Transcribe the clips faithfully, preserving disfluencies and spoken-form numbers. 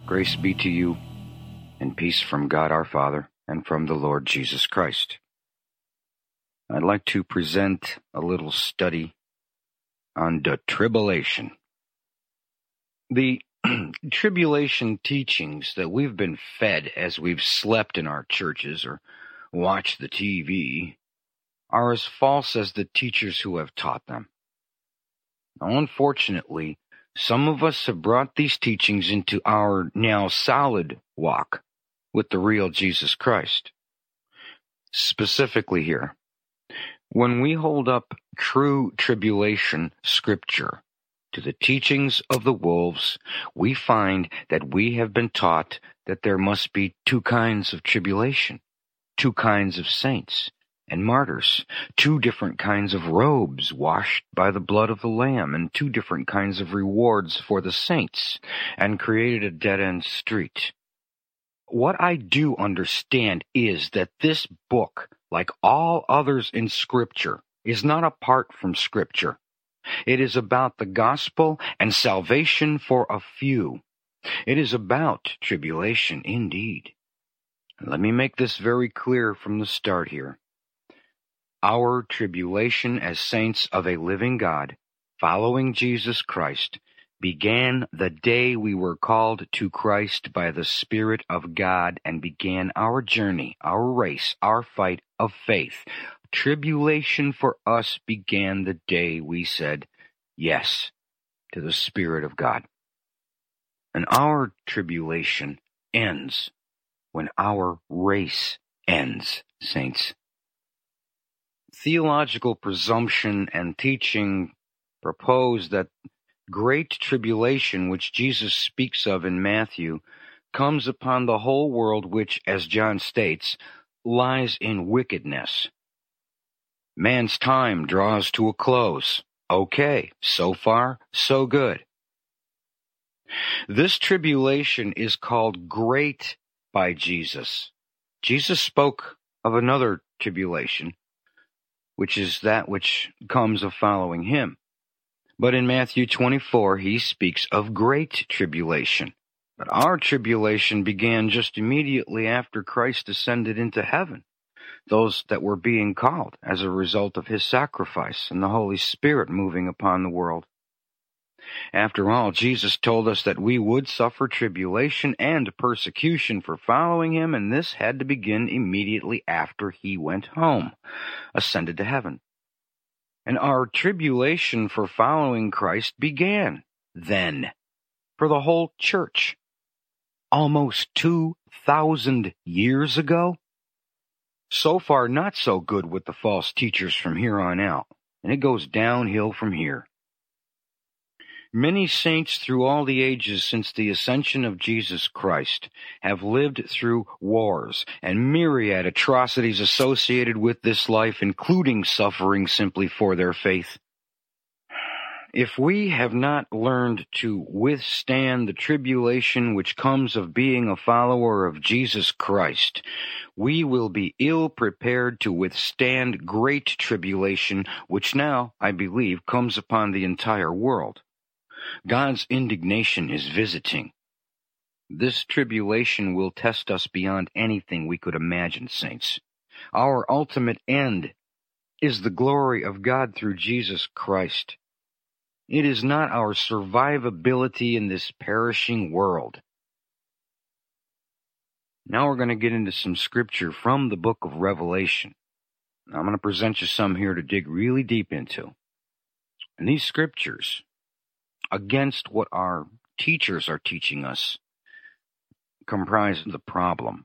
Grace be to you, and peace from God our Father and from the Lord Jesus Christ. I'd like to present a little study on the tribulation. The tribulation teachings that we've been fed as we've slept in our churches or watched the T V are as false as the teachers who have taught them. Now, unfortunately, some of us have brought these teachings into our now solid walk with the real Jesus Christ. Specifically here, when we hold up true tribulation scripture to the teachings of the wolves, we find that we have been taught that there must be two kinds of tribulation, two kinds of saints and martyrs, two different kinds of robes washed by the blood of the Lamb, and two different kinds of rewards for the saints, and created a dead-end street. What I do understand is that this book, like all others in Scripture, is not apart from Scripture. It is about the gospel and salvation for a few. It is about tribulation indeed. Let me make this very clear from the start here. Our tribulation as saints of a living God, following Jesus Christ, began the day we were called to Christ by the Spirit of God and began our journey, our race, our fight of faith. Tribulation for us began the day we said yes to the Spirit of God. And our tribulation ends when our race ends, saints. Theological presumption and teaching propose that great tribulation, which Jesus speaks of in Matthew, comes upon the whole world which, as John states, lies in wickedness. Man's time draws to a close. Okay, so far, so good. This tribulation is called great by Jesus. Jesus spoke of another tribulation, which is that which comes of following him. But in Matthew twenty-four, he speaks of great tribulation. But our tribulation began just immediately after Christ ascended into heaven, those that were being called as a result of his sacrifice and the Holy Spirit moving upon the world. After all, Jesus told us that we would suffer tribulation and persecution for following him, and this had to begin immediately after he went home, ascended to heaven. And our tribulation for following Christ began then, for the whole church, almost two thousand years ago. So far, not so good with the false teachers from here on out, and it goes downhill from here. Many saints through all the ages since the ascension of Jesus Christ have lived through wars and myriad atrocities associated with this life, including suffering simply for their faith. If we have not learned to withstand the tribulation which comes of being a follower of Jesus Christ, we will be ill prepared to withstand great tribulation, which now, I believe, comes upon the entire world. God's indignation is visiting. This tribulation will test us beyond anything we could imagine, saints. Our ultimate end is the glory of God through Jesus Christ. It is not our survivability in this perishing world. Now we're going to get into some scripture from the book of Revelation. I'm going to present you some here to dig really deep into. And these scriptures, against what our teachers are teaching us, comprise the problem.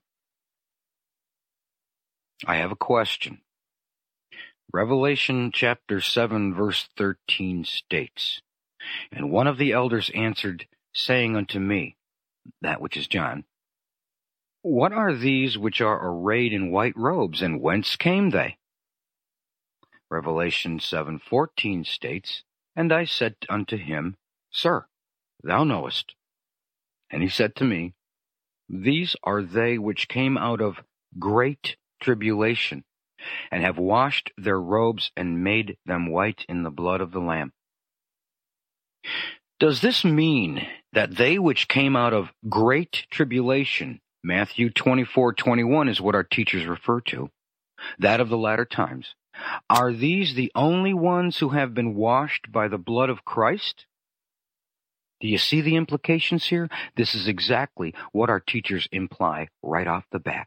I have a question. Revelation chapter seven verse thirteen states, "And one of the elders answered, saying unto me," that which is John, "What are these which are arrayed in white robes, and whence came they?" Revelation seven fourteen states, "And I said unto him, Sir, thou knowest." And he said to me, "These are they which came out of great tribulation, and have washed their robes and made them white in the blood of the Lamb." Does this mean that they which came out of great tribulation, Matthew twenty-four twenty-one is what our teachers refer to, that of the latter times, are these the only ones who have been washed by the blood of Christ? Do you see the implications here? This is exactly what our teachers imply right off the bat.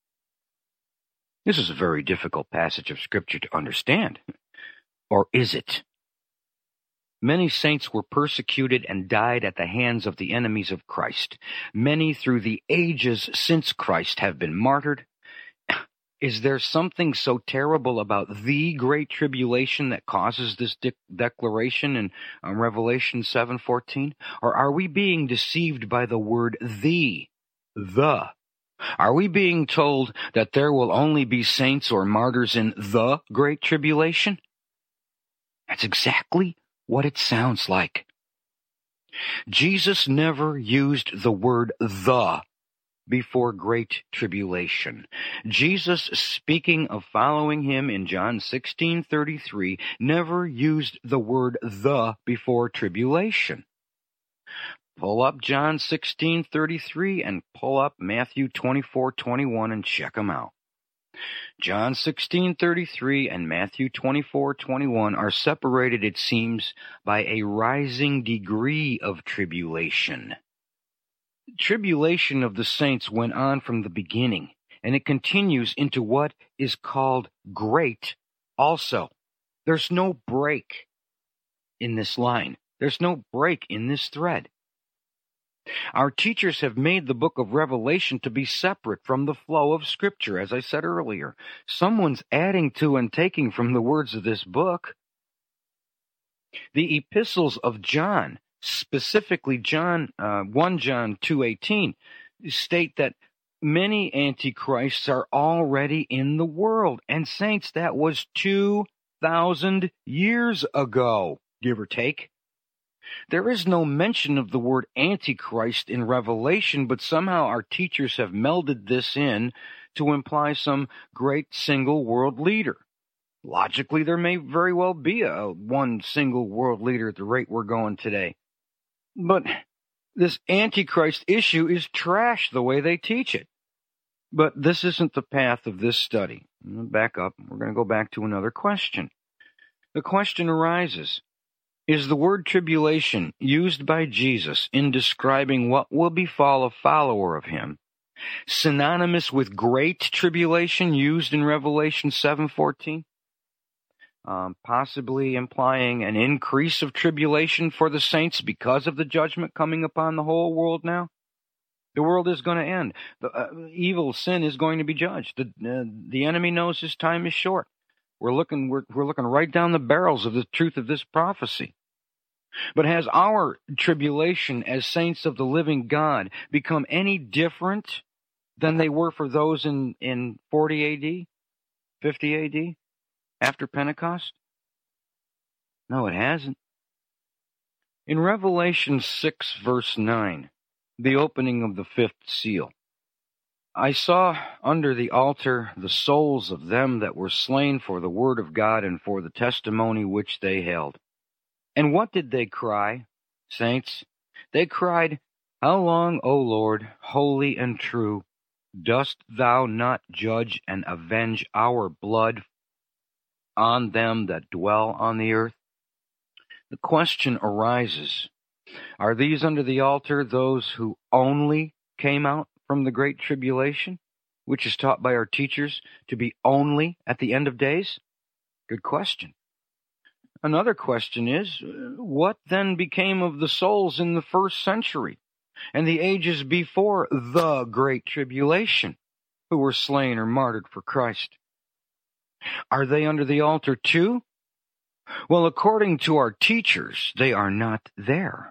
This is a very difficult passage of Scripture to understand. Or is it? Many saints were persecuted and died at the hands of the enemies of Christ. Many through the ages since Christ have been martyred. Is there something so terrible about the great tribulation that causes this de- declaration in um, Revelation seven fourteen? Or are we being deceived by the word the? The. Are we being told that there will only be saints or martyrs in the great tribulation? That's exactly what it sounds like. Jesus never used the word the before great tribulation. Jesus, speaking of following him in John sixteen thirty-three, never used the word the before tribulation. Pull up John sixteen thirty-three and pull up Matthew twenty-four twenty-one and check them out. John sixteen thirty-three and Matthew twenty-four twenty-one are separated, it seems, by a rising degree of tribulation. Tribulation of the saints went on from the beginning, and it continues into what is called great also. There's no break in this line. There's no break in this thread. Our teachers have made the book of Revelation to be separate from the flow of Scripture, as I said earlier. Someone's adding to and taking from the words of this book. The epistles of John, specifically John, uh, First John two eighteen, state that many antichrists are already in the world. And saints, that was two thousand years ago, give or take. There is no mention of the word Antichrist in Revelation, but somehow our teachers have melded this in to imply some great single world leader. Logically, there may very well be a one single world leader at the rate we're going today. But this Antichrist issue is trash the way they teach it. But this isn't the path of this study. I'm going to back up. We're going to go back to another question. The question arises, is the word tribulation used by Jesus in describing what will befall a follower of him synonymous with great tribulation used in Revelation seven fourteen? Um, possibly implying an increase of tribulation for the saints because of the judgment coming upon the whole world now? The world is going to end. The uh, evil sin is going to be judged. The, uh, the enemy knows his time is short. We're looking, we're, we're looking right down the barrels of the truth of this prophecy. But has our tribulation as saints of the living God become any different than they were for those in, in forty A D, fifty A D, after Pentecost? No, it hasn't. In Revelation six, verse nine, the opening of the fifth seal, I saw under the altar the souls of them that were slain for the word of God and for the testimony which they held. And what did they cry, saints? They cried, How long, O Lord, holy and true, dost thou not judge and avenge our blood on them that dwell on the earth? The question arises, are these under the altar those who only came out from the great tribulation, which is taught by our teachers to be only at the end of days? Good question. Another question is, what then became of the souls in the first century and the ages before the Great Tribulation who were slain or martyred for Christ? Are they under the altar too? Well, according to our teachers, they are not there.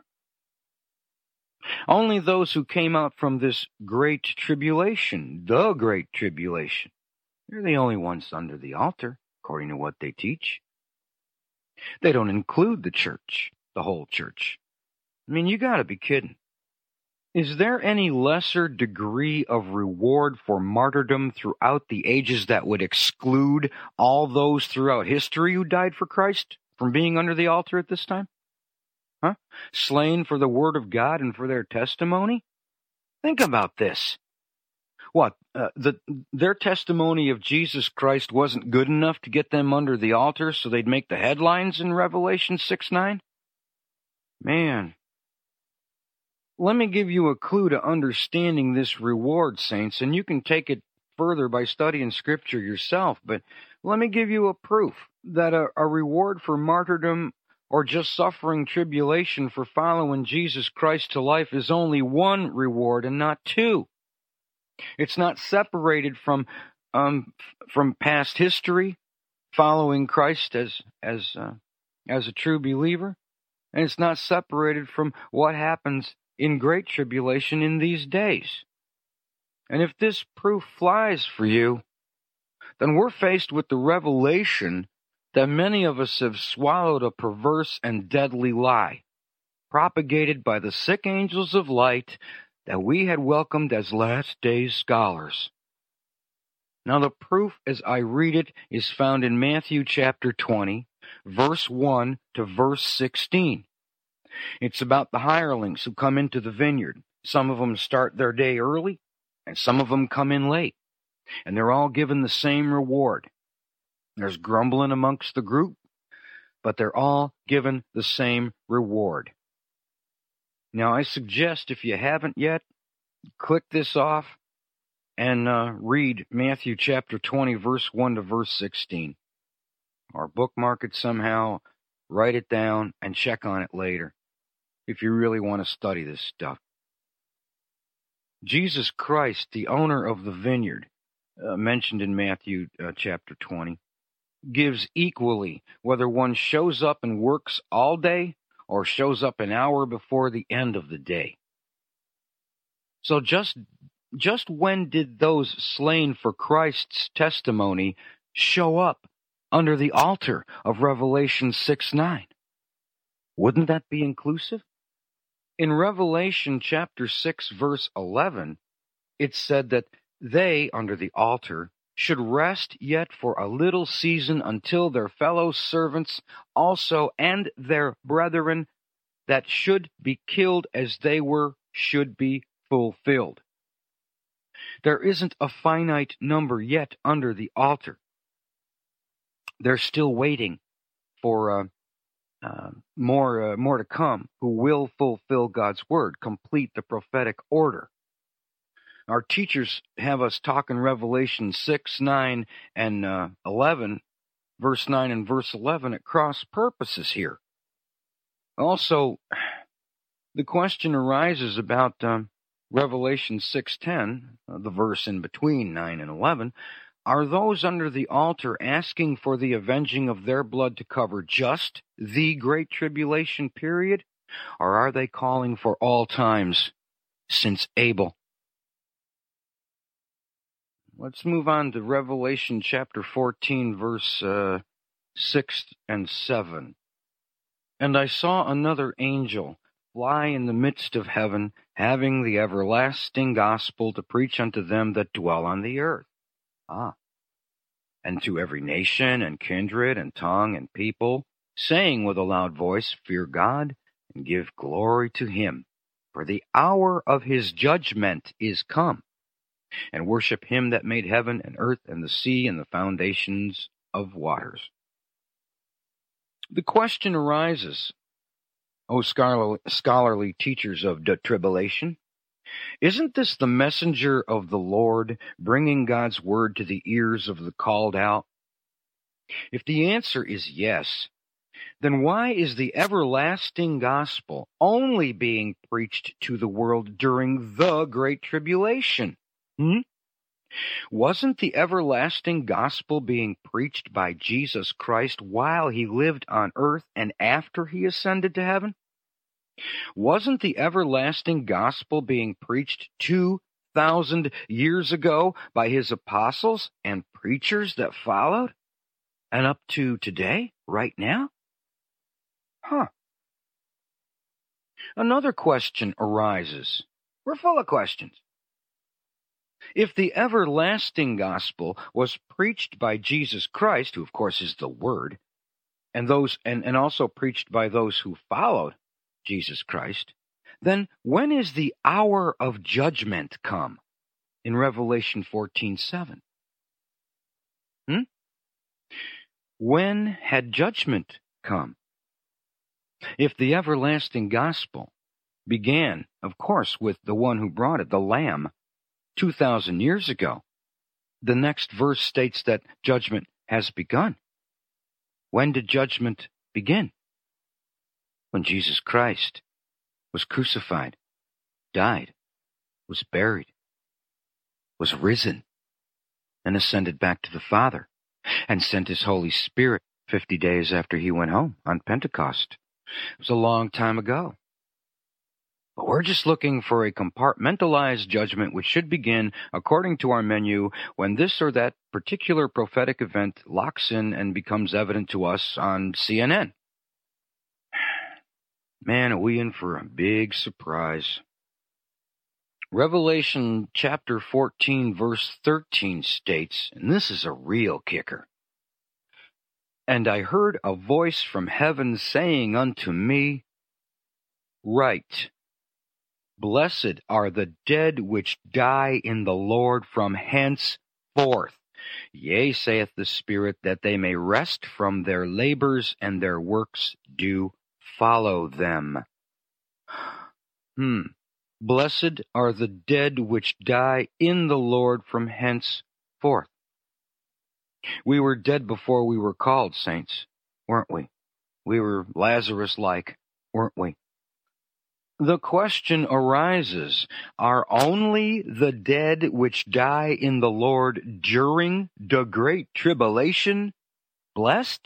Only those who came out from this Great Tribulation, the Great Tribulation, they're the only ones under the altar, according to what they teach. They don't include the church, the whole church. I mean, you gotta be kidding. Is there any lesser degree of reward for martyrdom throughout the ages that would exclude all those throughout history who died for Christ from being under the altar at this time? Huh? Slain for the word of God and for their testimony? Think about this. What? Uh, the, their testimony of Jesus Christ wasn't good enough to get them under the altar so they'd make the headlines in Revelation six nine? Man. Let me give you a clue to understanding this reward, saints, and you can take it further by studying Scripture yourself, but let me give you a proof that a, a reward for martyrdom or just suffering tribulation for following Jesus Christ to life is only one reward and not two. It's not separated from um, from past history, following Christ as as uh, as a true believer, and it's not separated from what happens in great tribulation in these days. And if this proof flies for you, then we're faced with the revelation that many of us have swallowed a perverse and deadly lie, propagated by the sick angels of light that we had welcomed as last days scholars. Now the proof as I read it is found in Matthew chapter twenty, verse one to verse sixteen. It's about the hirelings who come into the vineyard. Some of them start their day early, and some of them come in late. And they're all given the same reward. There's grumbling amongst the group, but they're all given the same reward. Now, I suggest if you haven't yet, click this off and uh, read Matthew chapter twenty, verse one to verse sixteen. Or bookmark it somehow, write it down, and check on it later if you really want to study this stuff. Jesus Christ, the owner of the vineyard, uh, mentioned in Matthew uh, chapter twenty, gives equally whether one shows up and works all day or shows up an hour before the end of the day. So just, just when did those slain for Christ's testimony show up under the altar of Revelation six nine? Wouldn't that be inclusive? In Revelation chapter six, verse eleven, it said that they, under the altar, should rest yet for a little season until their fellow servants also and their brethren that should be killed as they were should be fulfilled. There isn't a finite number yet under the altar. They're still waiting for uh, uh, more, uh, more to come who will fulfill God's word, complete the prophetic order. Our teachers have us talk in Revelation six, nine, and uh, eleven, verse nine and verse eleven at cross purposes here. Also, the question arises about um, Revelation six ten, uh, the verse in between nine and eleven. Are those under the altar asking for the avenging of their blood to cover just the great tribulation period? Or are they calling for all times since Abel? Let's move on to Revelation chapter fourteen, verse uh, six and seven. And I saw another angel fly in the midst of heaven, having the everlasting gospel to preach unto them that dwell on the earth. Ah. And to every nation and kindred and tongue and people, saying with a loud voice, Fear God and give glory to him, for the hour of his judgment is come. And worship him that made heaven and earth and the sea and the foundations of waters. The question arises, O scholarly, scholarly teachers of the tribulation, isn't this the messenger of the Lord bringing God's word to the ears of the called out? If the answer is yes, then why is the everlasting gospel only being preached to the world during the Great Tribulation? Hmm? Wasn't the everlasting gospel being preached by Jesus Christ while he lived on earth and after he ascended to heaven? Wasn't the everlasting gospel being preached two thousand years ago by his apostles and preachers that followed? And up to today, right now? Huh. Another question arises. We're full of questions. If the everlasting gospel was preached by Jesus Christ, who of course is the Word, and those and, and also preached by those who followed, Jesus Christ, then when is the hour of judgment come in Revelation fourteen seven? Hmm? When had judgment come? If the everlasting gospel began, of course, with the one who brought it, the Lamb, two thousand years ago, the next verse states that judgment has begun. When did judgment begin? When Jesus Christ was crucified, died, was buried, was risen, and ascended back to the Father, and sent his Holy Spirit fifty days after he went home on Pentecost. It was a long time ago. But we're just looking for a compartmentalized judgment which should begin, according to our menu, when this or that particular prophetic event locks in and becomes evident to us on C N N. Man, are we in for a big surprise. Revelation chapter fourteen, verse thirteen states, and this is a real kicker, "And I heard a voice from heaven saying unto me, Write, Blessed are the dead which die in the Lord from henceforth. Yea, saith the Spirit, that they may rest from their labors, and their works do follow them." Hmm. Blessed are the dead which die in the Lord from henceforth. We were dead before we were called, saints, weren't we? We were Lazarus-like, weren't we? The question arises, are only the dead which die in the Lord during the Great Tribulation blessed?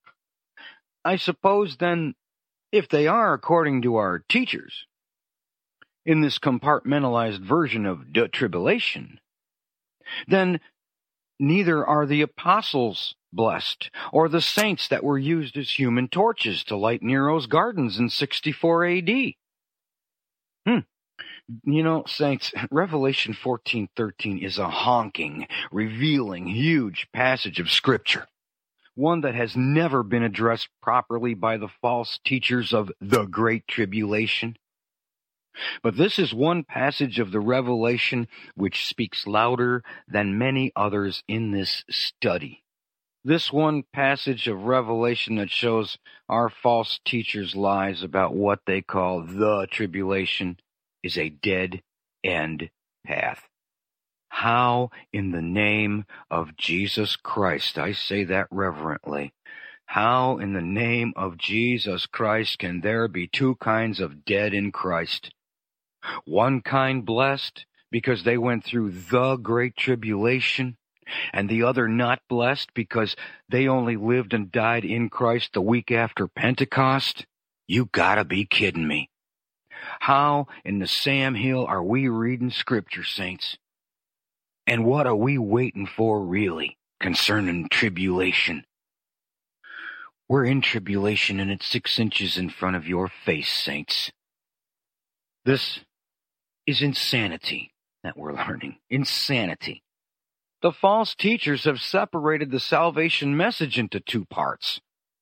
I suppose then, if they are according to our teachers, in this compartmentalized version of the tribulation, then neither are the apostles blessed, or the saints that were used as human torches to light Nero's gardens in sixty-four A D. Hmm. You know, saints, Revelation fourteen thirteen is a honking, revealing, huge passage of Scripture. One that has never been addressed properly by the false teachers of the Great Tribulation. But this is one passage of the Revelation which speaks louder than many others in this study. This one passage of Revelation that shows our false teachers' lies about what they call the tribulation is a dead-end path. How in the name of Jesus Christ, I say that reverently, how in the name of Jesus Christ can there be two kinds of dead in Christ? One kind blessed because they went through the Great Tribulation, and the other not blessed because they only lived and died in Christ the week after Pentecost? You gotta be kidding me. How in the Sam Hill are we reading Scripture, saints? And what are we waiting for, really, concerning tribulation? We're in tribulation, and it's six inches in front of your face, saints. This is insanity that we're learning. Insanity. The false teachers have separated the salvation message into two parts.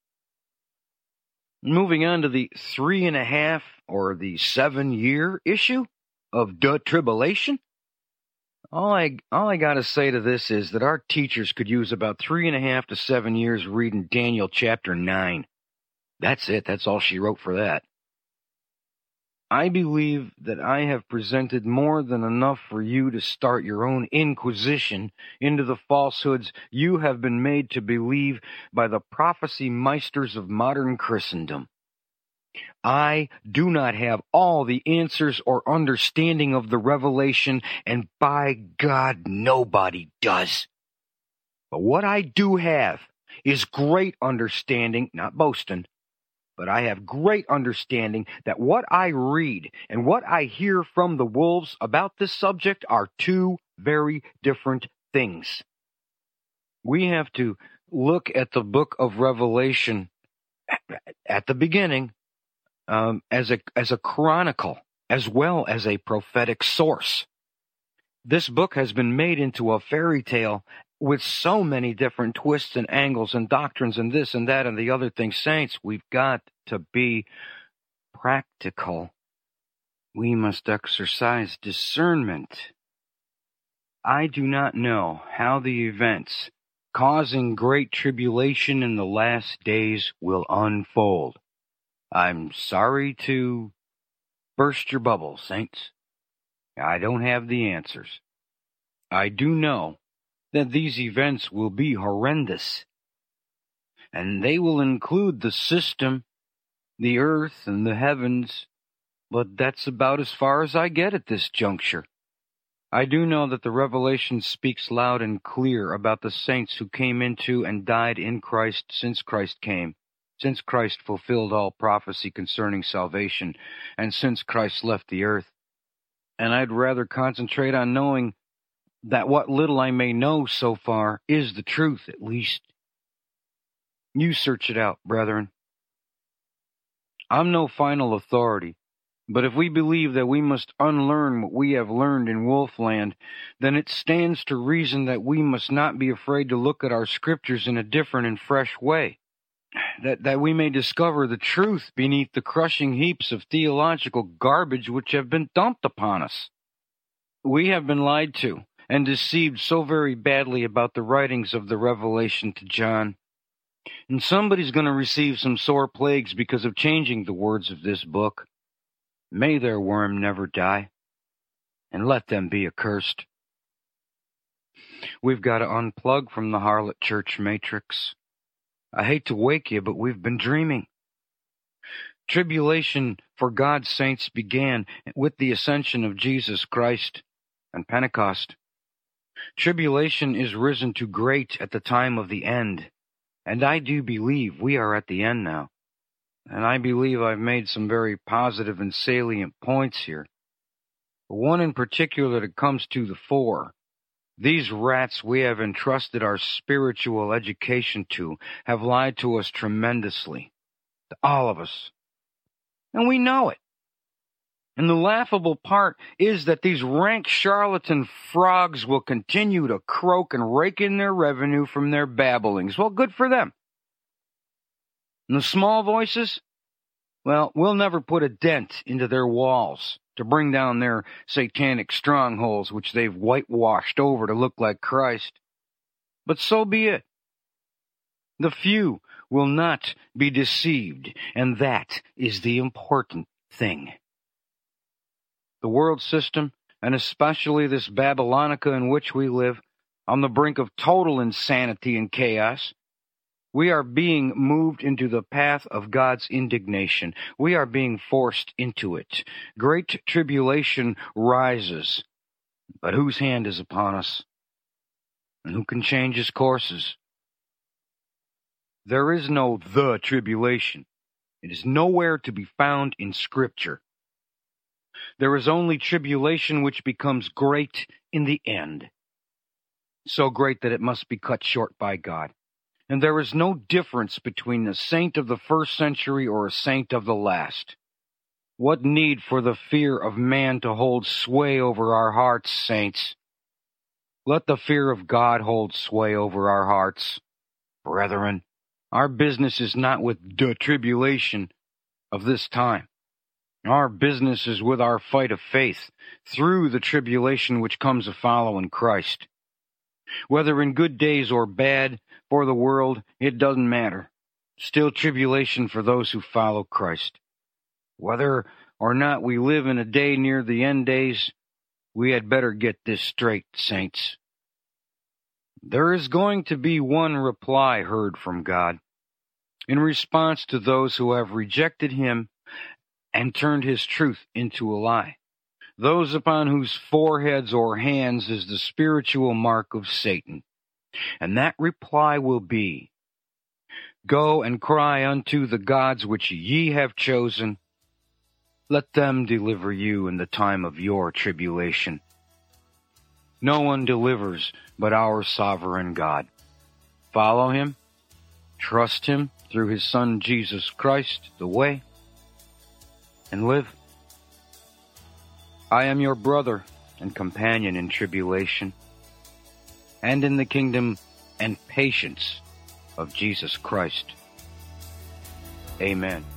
Moving on to the three and a half or the seven year issue of the tribulation. All I, all I gotta say to this is that our teachers could use about three and a half to seven years reading Daniel chapter nine. That's it. That's all she wrote for that. I believe that I have presented more than enough for you to start your own inquisition into the falsehoods you have been made to believe by the prophecy meisters of modern Christendom. I do not have all the answers or understanding of the revelation, and by God, nobody does. But what I do have is great understanding, not boasting, but I have great understanding that what I read and what I hear from the wolves about this subject are two very different things. We have to look at the book of Revelation at the beginning um, as a as a chronicle as well as a prophetic source. This book has been made into a fairy tale with so many different twists and angles and doctrines and this and that and the other thing. Saints, we've got to be practical. We must exercise discernment. I do not know how the events causing great tribulation in the last days will unfold. I'm sorry to burst your bubble, saints. I don't have the answers. I do know that these events will be horrendous, and they will include the system, the earth, and the heavens, but that's about as far as I get at this juncture. I do know that the Revelation speaks loud and clear about the saints who came into and died in Christ since Christ came, since Christ fulfilled all prophecy concerning salvation, and since Christ left the earth. And I'd rather concentrate on knowing that what little I may know so far is the truth, at least. You search it out, brethren. I'm no final authority. But if we believe that we must unlearn what we have learned in Wolfland, then it stands to reason that we must not be afraid to look at our scriptures in a different and fresh way, that, that we may discover the truth beneath the crushing heaps of theological garbage which have been dumped upon us. We have been lied to and deceived so very badly about the writings of the Revelation to John. And somebody's going to receive some sore plagues because of changing the words of this book. May their worm never die, and let them be accursed. We've got to unplug from the harlot church matrix. I hate to wake you, but we've been dreaming. Tribulation for God's saints began with the ascension of Jesus Christ and Pentecost. Tribulation is risen to great at the time of the end, and I do believe we are at the end now. And I believe I've made some very positive and salient points here. But one in particular that comes to the fore. These rats we have entrusted our spiritual education to have lied to us tremendously. To all of us. And we know it. And the laughable part is that these rank charlatan frogs will continue to croak and rake in their revenue from their babblings. Well, good for them. And the small voices, well, we'll never put a dent into their walls to bring down their satanic strongholds, which they've whitewashed over to look like Christ. But so be it. The few will not be deceived, and that is the important thing. The world system, and especially this Babylonica in which we live, on the brink of total insanity and chaos, we are being moved into the path of God's indignation. We are being forced into it. Great tribulation rises. But whose hand is upon us? And who can change his courses? There is no the tribulation. It is nowhere to be found in Scripture. There is only tribulation which becomes great in the end. So great that it must be cut short by God. And there is no difference between a saint of the first century or a saint of the last. What need for the fear of man to hold sway over our hearts, saints? Let the fear of God hold sway over our hearts. Brethren, our business is not with the tribulation of this time. Our business is with our fight of faith through the tribulation which comes of following Christ. Whether in good days or bad for the world, it doesn't matter. Still tribulation for those who follow Christ. Whether or not we live in a day near the end days, we had better get this straight, saints. There is going to be one reply heard from God in response to those who have rejected him and turned his truth into a lie. Those upon whose foreheads or hands is the spiritual mark of Satan. And that reply will be, Go and cry unto the gods which ye have chosen. Let them deliver you in the time of your tribulation. No one delivers but our sovereign God. Follow him, trust him through his Son Jesus Christ, the way, and live. I am your brother and companion in tribulation, and in the kingdom and patience of Jesus Christ. Amen.